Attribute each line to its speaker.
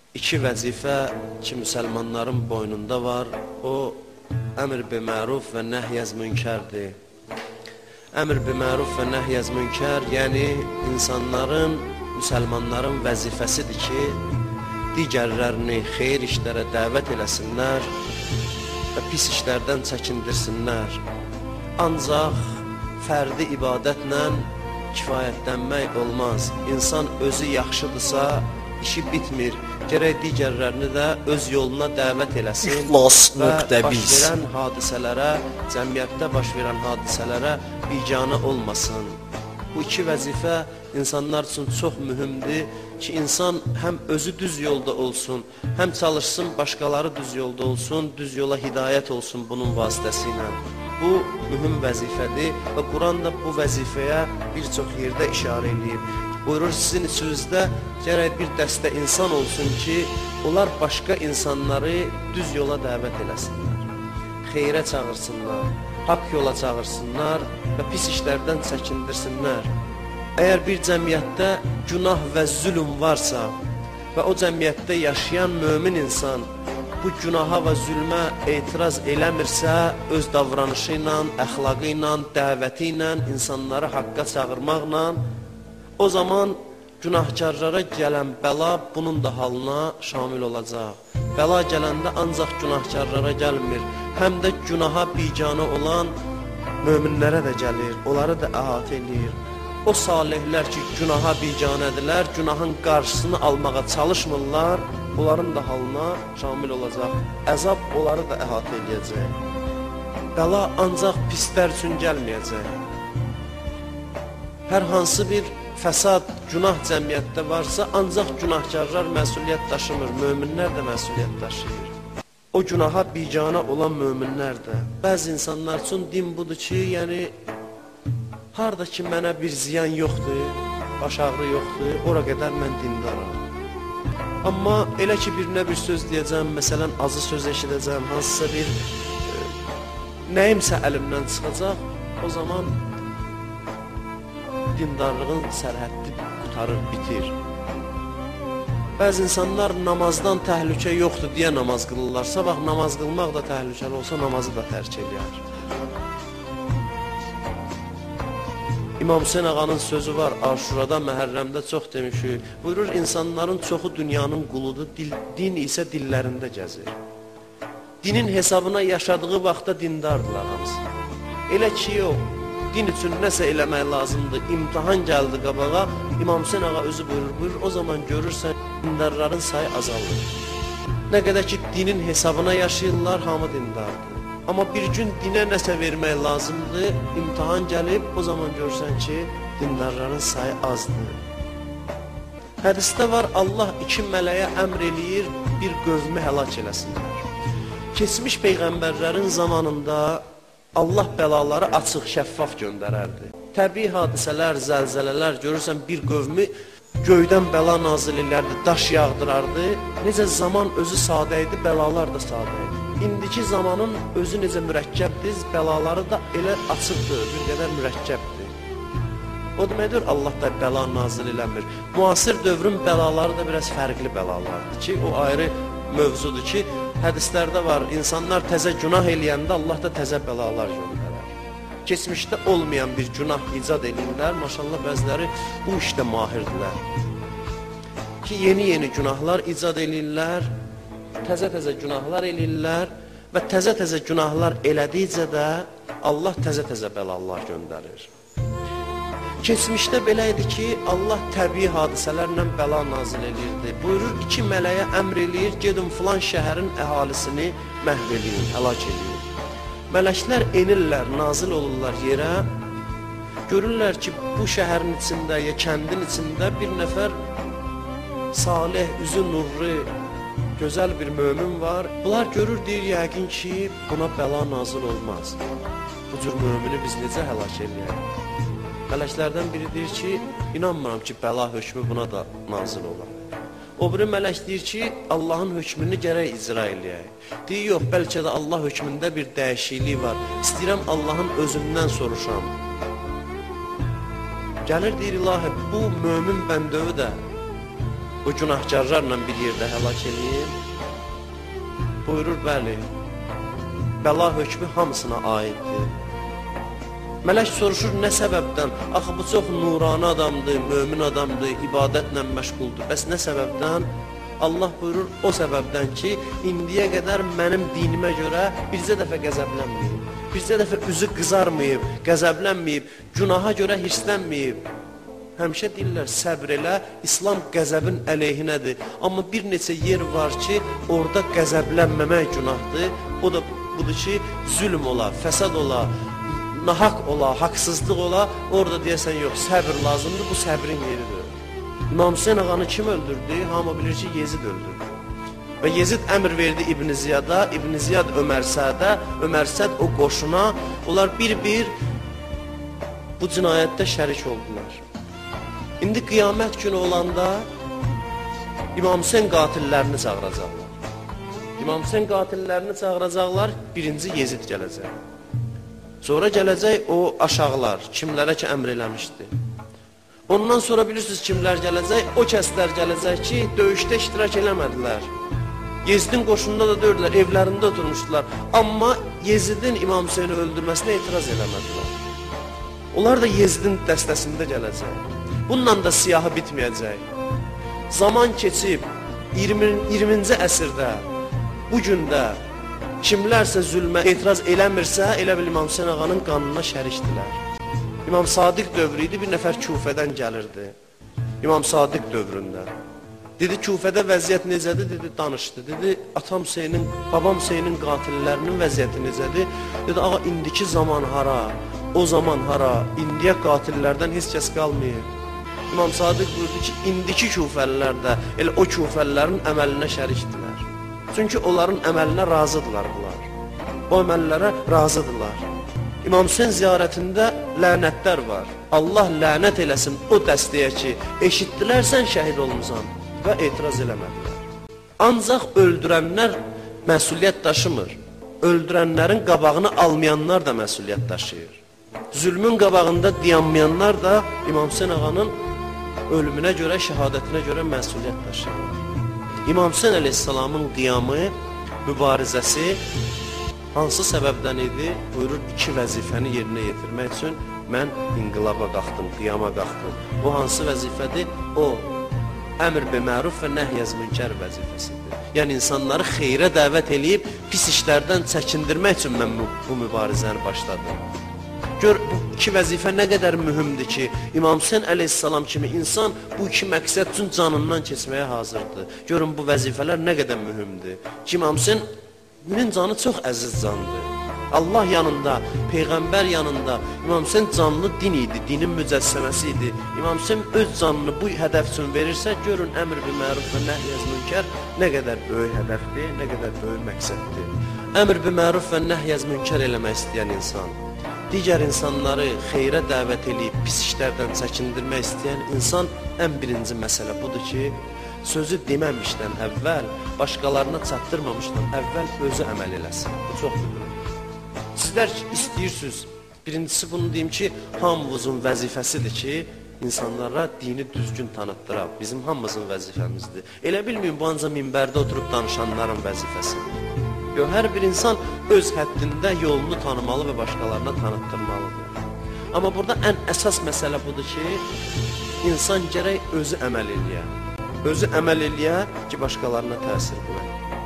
Speaker 1: İki vəzifə ki, müsəlmanların boynunda var. O, əmr bi-məruf və nəhyəz münkərdir. Əmr bi-məruf və nəhyəz münkər, yəni insanların, müsəlmanların vəzifəsidir ki, digərlərini xeyir işlərə dəvət eləsinlər və pis işlərdən çəkindirsinlər. Ancaq fərdi ibadətlə kifayətlənmək olmaz. İnsan özü yaxşıdırsa, işi bitmir. Gərək digərlərini də öz yoluna dəvət eləsin və baş verən hadisələrə, cəmiyyətdə baş verən hadisələrə biganə olmasın. Bu iki vəzifə insanlar üçün çox mühümdür ki, insan həm özü düz yolda olsun, həm çalışsın başqaları düz yolda olsun, düz yola hidayət olsun bunun vasitəsilə. Bu mühüm vəzifədir və Quran da bu vəzifəyə bir çox yerdə işarə edib. Buyurur, sizin içinizdə gərək bir dəstə insan olsun ki, onlar başqa insanları düz yola dəvət eləsinlər, xeyrə çağırsınlar, haqq yola çağırsınlar və pis işlərdən çəkindirsinlər. Əgər bir cəmiyyətdə günah və zülm varsa və o cəmiyyətdə yaşayan mömin insan bu günaha və zülmə etiraz eləmirsə, öz davranışı ilə, əxlaqı ilə, dəvəti ilə, insanları haqqa çağırmaqla, o zaman günahkarlara gələn bəla bunun da halına şamil olacaq. Bəla gələndə ancaq günahkarlara gəlmir, həm də günaha biganə olan möminlərə də gəlir, onları da əhatə edir. O salihlər ki, günaha biganədirlər, günahın qarşısını almağa çalışmırlar, onların da halına şamil olacaq. Əzab onları da əhatə edəcək. Bəla ancaq pislər üçün gəlməyəcək. Hər hansı bir fəsad, günah cəmiyyətdə varsa, ancaq günahkarlar məsuliyyət daşımır, möminlər də məsuliyyət daşıyır. O günaha biganə olan möminlər də. Bəzi insanlar üçün din budur ki, yəni, harada ki, mənə bir ziyan yoxdur, baş ağrı yoxdur, ora qədər mən dindaram. Amma elə ki, birinə bir söz deyəcəm, məsələn, azı söz eşidəcəm, hansısa bir nəyimsə əlimdən çıxacaq, o zaman dindarlığın sərhəddi qutarır, bitir. Bəzi insanlar namazdan təhlükə yoxdur deyə namaz qılırlar. Sabah namaz qılmaq da təhlükəli olsa namazı da tərk eləyər. İmam Hüseyn ağanın sözü var, Aşurada, Məhərrəmdə çox demişik. Buyurur, insanların çoxu dünyanın quludur, din isə dillərində gəzir. Dinin hesabına yaşadığı vaxtda dindardılar hamısı. Elə ki, yox. Din üçün nəsə eləmək lazımdır, imtihan gəldi qabağa, İmam Hüseyn ağa özü buyurur, o zaman görürsən, dindarların sayı azalır. Nə qədər ki, dinin hesabına yaşayırlar, hamı dindardır. Amma bir gün dinə nəsə vermək lazımdır, imtihan gəlib, o zaman görürsən ki, dindarların sayı azdır. Hədisdə var, Allah iki mələyə əmr eləyir, bir qövmü həlak eləsinlər. Keçmiş peyğəmbərlərin zamanında Allah bəlaları açıq, şəffaf göndərərdi. Təbii hadisələr, zəlzələlər, görürsən bir qövmü göydən bəla nazil edərdi, daş yağdırardı. Necə zaman özü sadə idi, bəlalar da sadə idi. İndiki zamanın özü necə mürəkkəbdir, bəlaları da elə açıqdır, bir qədər mürəkkəbdir. O deməkdir, Allah da bəla nazil eləmir. Müasir dövrün bəlaları da biraz fərqli bəlalardır ki, o ayrı mövzudur ki, hədislərdə var, insanlar təzə günah eləyəndə Allah da təzə bəlalar göndərər. Keçmişdə olmayan bir günah icad eləyirlər, maşallah bəziləri bu işdə mahirdirlər. Ki, yeni günahlar icad eləyirlər, təzə günahlar eləyirlər və təzə günahlar elədikcə də Allah təzə bəlalar göndərir. Keçmişdə belə idi ki, Allah təbii hadisələrlə bəla nazil edirdi. Buyurur, iki mələyə əmr eləyir, gedin filan şəhərin əhalisini məhv eləyin, həlak eləyin. Mələklər enirlər, nazil olurlar yerə, görürlər ki, bu şəhərin içində, ya kəndin içində bir nəfər salih, üzü nurlu, gözəl bir mömin var. Bunlar görür, deyir, yəqin ki, buna bəla nazil olmaz. Bu cür mömini biz necə həlak eləyək? Mələklərdən biri deyir ki, inanmıram ki, bəla hökmü buna da nazil olar. O biri mələk deyir ki, Allahın hökmünü gərək icra eləyək. Deyir, yox, bəlkə də Allah hökmündə bir dəyişiklik var. İstəyirəm Allahın özündən soruşam. Gəlir deyir, ilahi, bu mömin bəndəvi də bu günahkarlarla bir yerdə həlak eləyim? Buyurur, bəli, bəla hökmü hamısına aiddir. Mələk soruşur, nə səbəbdən? Axı, bu çox nurani adamdır, mömin adamdır, ibadətlə məşğuldur. Bəs nə səbəbdən? Allah buyurur, o səbəbdən ki, indiyə qədər mənim dinimə görə bircə dəfə qəzəblənməyib, bircə dəfə üzü qızarmayıb, qəzəblənməyib, günaha görə hirslənməyib. Həmişə deyirlər, səbr elə, İslam qəzəbin əleyhinədir. Amma bir neçə yer var ki, orada qəzəblənməmək günahdır. O da budur ki, zülm ola, fəsad ola, nahaq ola, haqsızlıq ola, orada deyəsən, yox, səbr lazımdır, bu səbrin yeridir. İmam Hüseyin ağanı kim öldürdü? Hamı bilir ki, Yezid öldürdü. Və Yezid əmr verdi İbn Ziyada, İbn Ziyad Ömər Sədə, Ömər Səd o qoşuna, onlar bir-bir bu cinayətdə şərik oldular. İndi qiyamət günü olanda İmam Hüseyin qatillərini çağıracaqlar. İmam Hüseyin qatillərini çağıracaqlar, birinci Yezid gələcək. Sonra gələcək o aşağılar, kimlərə ki əmr eləmişdi. Ondan sonra bilirsiniz kimlər gələcək? O kəslər gələcək ki, döyüşdə iştirak eləmədilər. Yezidin qoşununda da dördülər, evlərində oturmuşdular. Amma Yezidin İmam Hüseyni öldürməsinə etiraz eləmədilər. Onlar da Yezidin dəstəsində gələcək. Bununla da siyahı bitməyəcək. Zaman keçib 20-ci əsrdə, bugün də kimlərsə zülmə etiraz eləmirsə, elə bil İmam Hüseyin ağanın qanına şərikdilər. İmam Sadiq dövrü idi, bir nəfər Kufədən gəlirdi. İmam Sadiq dövründə. Dedi, Kufədə vəziyyət necədir? Dedi, danışdı. Dedi, atam Hüseynin, babam Hüseynin qatillərinin vəziyyəti necədir? Dedi, ağa, indiki zaman hara, o zaman hara, indiyə qatillərdən heç kəs qalmayıb. İmam Sadiq buyurdu ki, indiki Kufəlilər də elə o Kufəlilərin əməlinə şərikdilər. Çünki onların əməlinə razıdırlar bunlar. O əməllərə razıdırlar. İmam Hüseyin ziyarətində lənətlər var. Allah lənət eləsin o dəstəyə ki, eşitdilər sən şəhid olmusan və etiraz eləmədilər. Ancaq öldürənlər məsuliyyət daşımır. Öldürənlərin qabağını almayanlar da məsuliyyət daşıyır. Zülmün qabağında dayanmayanlar da İmam Hüseyin ağanın ölümünə görə, şəhadətinə görə məsuliyyət daşıyır. İmam Hüseyin əleyhissalamın qiyamı, mübarizəsi hansı səbəbdən idi? Buyurur, iki vəzifəni yerinə yetirmək üçün mən inqilaba qalxdım, qiyama qalxdım. Bu hansı vəzifədir? O, əmr biməruf və nəhyəz münkər vəzifəsidir. Yəni, insanları xeyrə dəvət eləyib, pis işlərdən çəkindirmək üçün mən bu mübarizəni başladım. Gör, bu iki vəzifə nə qədər mühümdür ki, İmam Hüseyin əleyhissalam kimi insan bu iki məqsəd üçün canından keçməyə hazırdır. Görün, bu vəzifələr nə qədər mühümdür ki, İmam Hüseynin canı çox əziz candır. Allah yanında, Peyğəmbər yanında İmam Hüseyin canlı din idi, dinin mücəssəməsi idi. İmam Hüseyin öz canını bu hədəf üçün verirsə, görün, əmr biməruf və nəhyəz münkər nə qədər böyük hədəfdir, nə qədər böyük məqsəddir. Əmr biməruf və nəhyəz münkər eləmək istəyən insan, digər insanları xeyrə dəvət eləyib, pis işlərdən çəkindirmək istəyən insan ən birinci məsələ budur ki, sözü deməmişdən əvvəl, başqalarına çatdırmamışdan əvvəl özü əməl eləsin. Bu çox mühümdür. Sizlər istəyirsiniz, birincisi bunu deyim ki, hamımızın vəzifəsidir ki, insanlara dini düzgün tanıtdıraq. Bizim hamımızın vəzifəmizdir. Elə bilməyin, bu ancaq minbərdə oturub danışanların vəzifəsidir. Hər bir insan öz həddində yolunu tanımalı və başqalarına tanıtdırmalıdır. Amma burada ən əsas məsələ budur ki, insan gərək özü əməl eləyə. Özü əməl eləyə ki, başqalarına təsir qoyur.